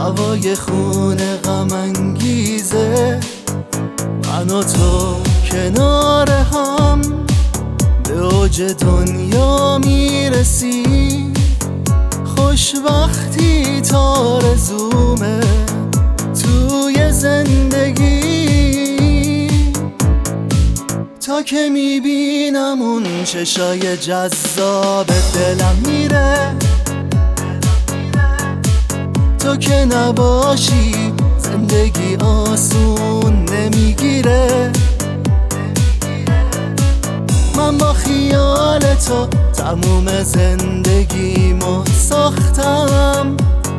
هوای خونه غم انگیزه، من و تو کنار هم به اوج دنیا میرسی. خوشبختی تارزومه توی زندگی، تا که میبینم اون چشای جذاب دلم میره. تو که نباشی زندگی آسون نمیگیره. من با خیال تو تموم زندگیمو ساختم.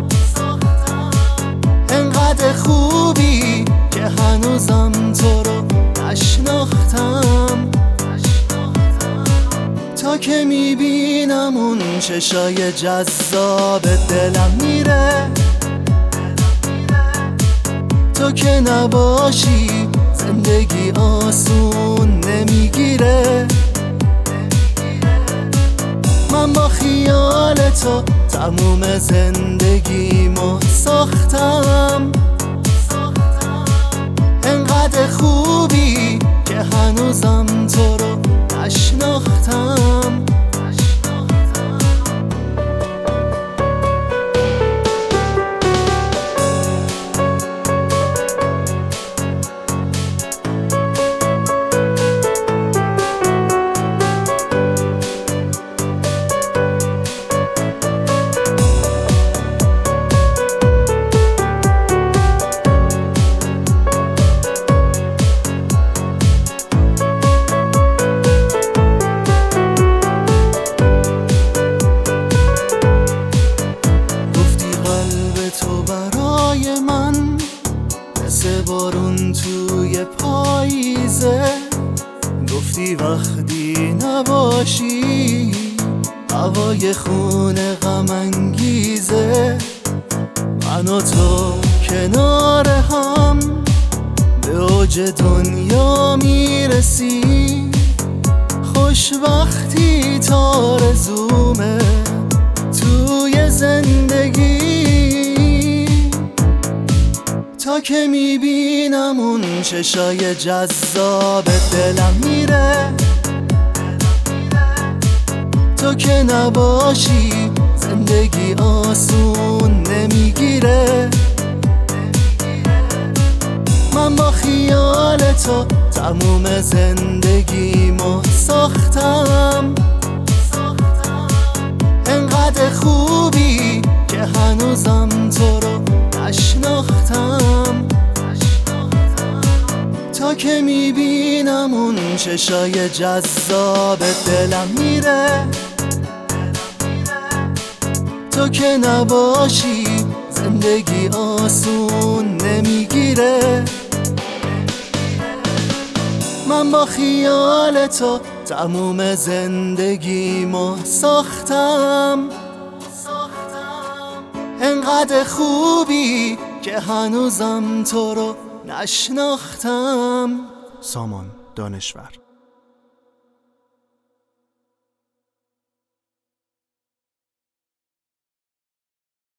انقدر خوبی که هنوزم تو رو نشناختم. تا که میبینم اون چشای جذاب دلم میره. تو که نباشی زندگی آسون نمیگیره. من با خیال تو تموم زندگیمو ساختم. انقدر خوبی که هنوزم تو رو نشناختم. مثل بارون توی پاییزه، گفتی وقتی نباشی هوای خونه غم انگیزه. من و تو کنار هم به اوج دنیا میرسی. خوشبختی تارزومه توی زندگی، تا که میبینم اون چشای جذاب دلم میره. تو که نباشی زندگی آسون نمیگیره. من با خیال تو تموم زندگیمو ساختم. انقدر خوبی که هنوزم تو رو نشناختم. تا که میبینم اون چشای جذاب دلم میره. تو که نباشی زندگی آسون نمیگیره. من با خیال تو تموم زندگیمو ساختم. انقدر خوبی که هنوزم تو رو نشناختم. سامان دانشور.